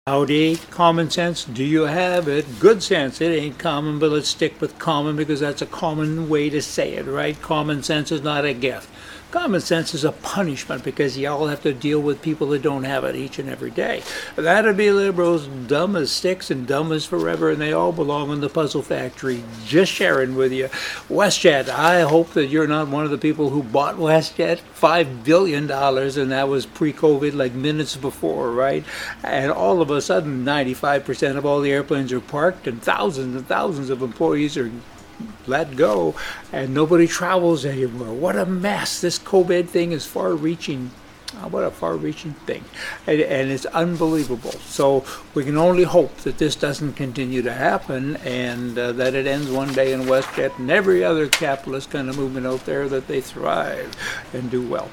Howdy, common sense, do you have it? Good sense, it ain't common, but let's stick with common because that's a common way to say it, right? Common sense is not a gift. Common sense is a punishment because you all have to deal with people that don't have it each and every day. That'd be liberals, dumb as sticks and dumb as forever, and they all belong in the puzzle factory. Just sharing with you. WestJet, I hope that you're not one of the people who bought WestJet. $5 billion, and that was pre-COVID, like minutes before, right? And all of a sudden, 95% of all the airplanes are parked, and thousands of employees are let go, and nobody travels anymore. What a mess. This COVID thing is far-reaching. What a far-reaching thing. And it's unbelievable. So we can only hope that this doesn't continue to happen and that it ends one day in WestJet and every other capitalist kind of movement out there, that they thrive and do well.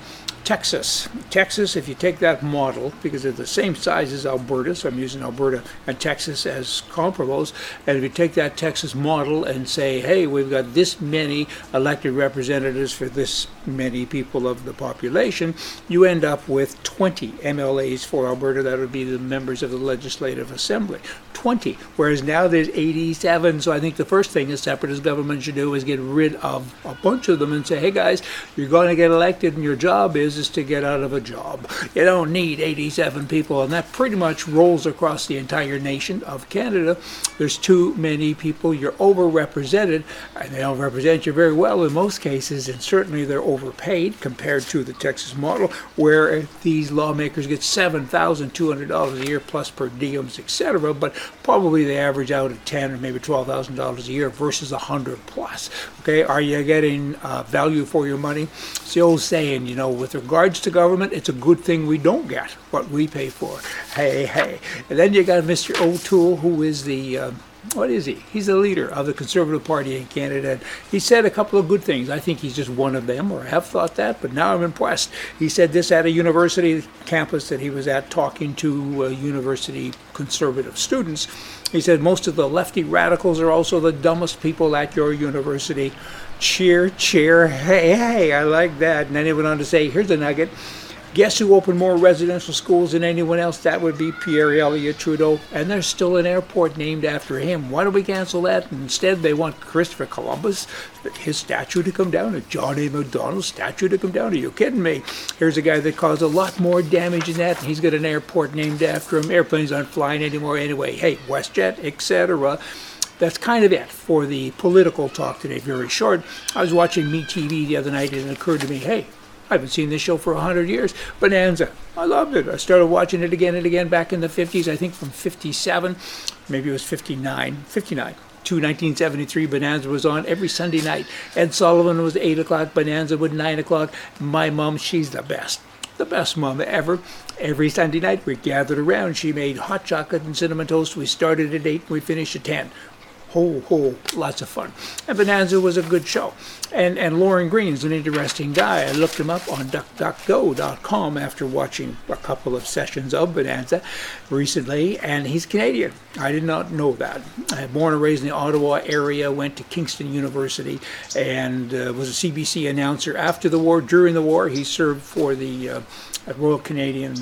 Texas, if you take that model, because they're the same size as Alberta, so I'm using Alberta and Texas as comparables, and if you take that Texas model and say, hey, we've got this many elected representatives for this many people of the population, you end up with 20 MLAs for Alberta. That would be the members of the Legislative Assembly. 20, whereas now there's 87, so I think the first thing a separatist government should do is get rid of a bunch of them and say, hey guys, you're going to get elected and your job is to get out of a job. You don't need 87 people, and that pretty much rolls across the entire nation of Canada. There's too many people. You're overrepresented, and they don't represent you very well in most cases, and certainly they're overpaid compared to the Texas model, where these lawmakers get $7,200 a year plus per diems, etc., but probably they average out at $10,000 or maybe $12,000 a year versus 100 plus. Okay, are you getting value for your money? It's the old saying, with regards to government, it's a good thing we don't get what we pay for. Hey. And then you got Mr. O'Toole, who is the what is he? He's the leader of the Conservative Party in Canada. And he said a couple of good things. I think he's just one of them, or I have thought that, but now I'm impressed. He said this at a university campus that he was at, talking to university conservative students. He said most of the lefty radicals are also the dumbest people at your university. Cheer, hey, I like that. And then he went on to say, here's a nugget. Guess who opened more residential schools than anyone else? That would be Pierre Elliott Trudeau. And there's still an airport named after him. Why don't we cancel that? And instead, they want Christopher Columbus, his statue to come down, and John A. Macdonald's statue to come down. Are you kidding me? Here's a guy that caused a lot more damage than that, and he's got an airport named after him. Airplanes aren't flying anymore anyway. Hey, WestJet, etc. That's kind of it for the political talk today. Very short. I was watching MeTV the other night, and it occurred to me, hey, I haven't seen this show for 100 years. Bonanza. I loved it. I started watching it again and again back in the 50s, I think from 57, maybe it was 59 to 1973. Bonanza was on every Sunday night. Ed Sullivan was 8 o'clock, Bonanza was 9 o'clock. My mom, she's the best mom ever. Every Sunday night we gathered around. She made hot chocolate and cinnamon toast. We started at 8 and we finished at 10. Lots of fun. And Bonanza was a good show. And Lauren Green is an interesting guy. I looked him up on DuckDuckGo.com after watching a couple of sessions of Bonanza recently, and he's Canadian. I did not know that. Born and raised in the Ottawa area, went to Kingston University, and was a CBC announcer after the war. During the war, he served for the Royal Canadian,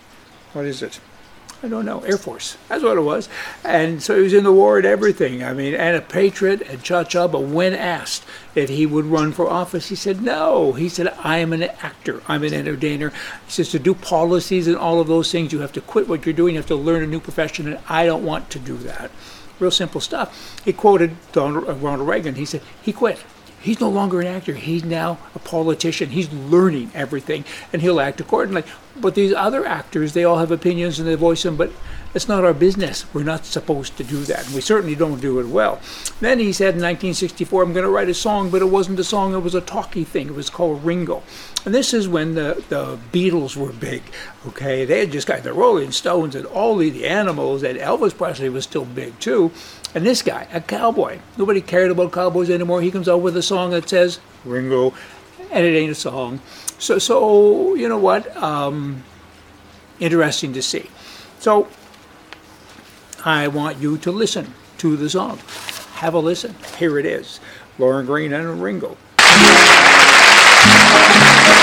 I don't know, Air Force. That's what it was. And so he was in the war and everything. I mean, and a patriot and cha-cha, but when asked if he would run for office, he said no. He said, I am an actor. I'm an entertainer. He says to do policies and all of those things, you have to quit what you're doing. You have to learn a new profession, and I don't want to do that. Real simple stuff. He quoted Ronald Reagan. He said, he quit. He's no longer an actor. He's now a politician. He's learning everything, and he'll act accordingly. But these other actors, they all have opinions and they voice them, but it's not our business. We're not supposed to do that. And we certainly don't do it well. Then he said in 1964, I'm going to write a song, but it wasn't a song. It was a talkie thing. It was called Ringo. And this is when the Beatles were big. Okay, they had just got the Rolling Stones and all the Animals, and Elvis Presley was still big too. And this guy, a cowboy, nobody cared about cowboys anymore. He comes out with a song that says Ringo, and it ain't a song. So you know what? Interesting to see. So I want you to listen to the song. Have a listen. Here it is. Lauren Green and Ringo.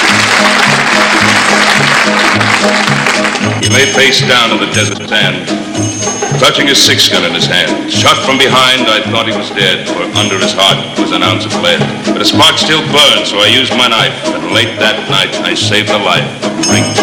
You lay face down in the desert sand. clutching his six-gun in his hand. Shot from behind, I thought he was dead, for under his heart was an ounce of lead. But a spark still burned, so I used my knife, and late that night I saved the life of Ringo.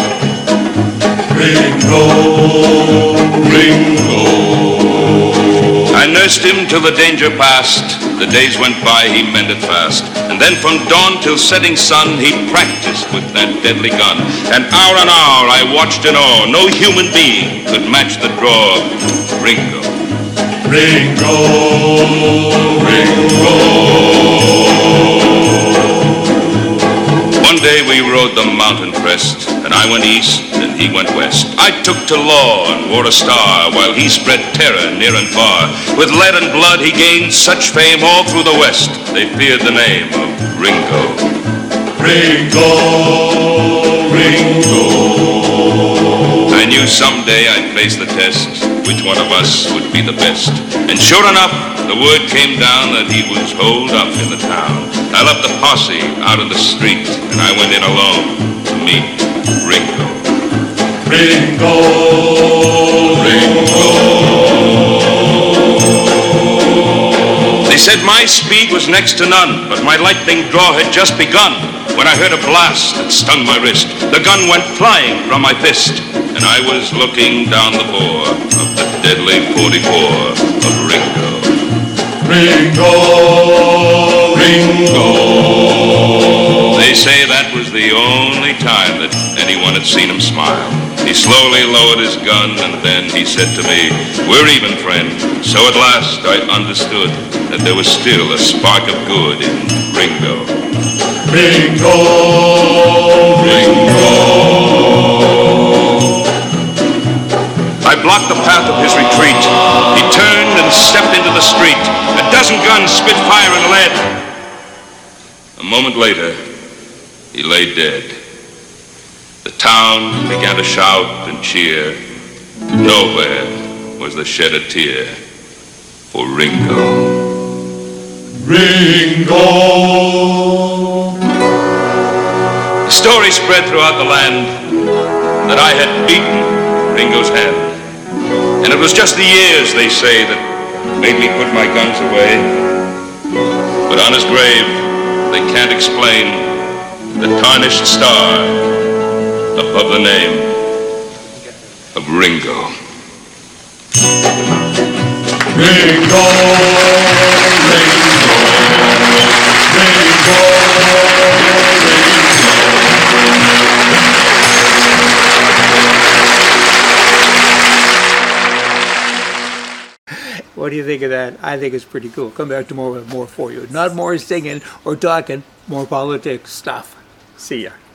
Ringo, Ringo. I nursed him till the danger passed. The days went by, he mended fast. And then from dawn till setting sun, he practiced with that deadly gun. And hour on hour I watched in awe. No human being could match the draw of Ringo. Ringo, Ringo. One day we rode the mountain crest, and I went east and he went west. I took to law and wore a star, while he spread terror near and far. With lead and blood he gained such fame all through the west, they feared the name of Ringo. Ringo, Ringo. I knew someday I'd face the test, which one of us would be the best. And sure enough, the word came down that he was holed up in the town. I left the posse out in the street, and I went in alone to meet Ringo. Ringo, Ringo. They said my speed was next to none, but my lightning draw had just begun when I heard a blast that stung my wrist. The gun went flying from my fist, and I was looking down the bore of the deadly 44 of Ringo. Ringo, Ringo. They say that was the only time that anyone had seen him smile. He slowly lowered his gun, and then he said to me, "We're even, friend." So at last I understood that there was still a spark of good in Ringo. Ringo, Ringo. I blocked the path of his retreat. He turned and stepped into the street. A dozen guns spit fire and lead. A moment later, he lay dead. The town began to shout and cheer. Nowhere was there shed a tear for Ringo. Ringo. The story spread throughout the land that I had beaten Ringo's hand. And it was just the years, they say, that made me put my guns away. But on his grave, they can't explain the tarnished star above the name of Ringo. Ringo, Ringo, Ringo, What do you think of that? I think it's pretty cool. Come back tomorrow with more for you. Not more singing or talking, more politics stuff. See ya.